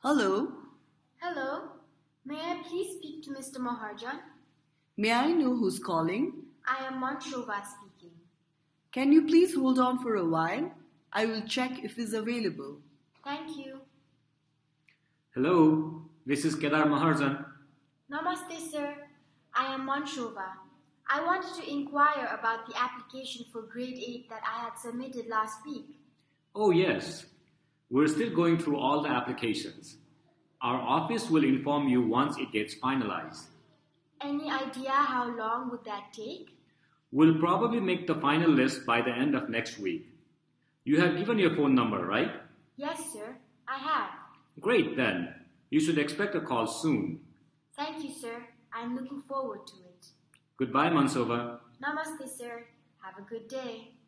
Hello, Hello, may I please speak to Mr. Maharjan? may I know who's calling? I am Manshova speaking. Can you please hold on for a while? I will check if he's available. Thank you. Hello, this is Kedar Maharjan. Namaste, sir. I am Manshova. I wanted to inquire about the application for grade 8 that I had submitted last week. Oh, yes. We're still going through all the applications. Our office will inform you once it gets finalized. Any idea how long would that take? We'll probably make the final list by the end of next week. You have given your phone number, right? Yes, sir. I have. Great, then. You should expect a call soon. Thank you, sir. I'm looking forward to it. Goodbye, Mansova. Namaste, sir. Have a good day.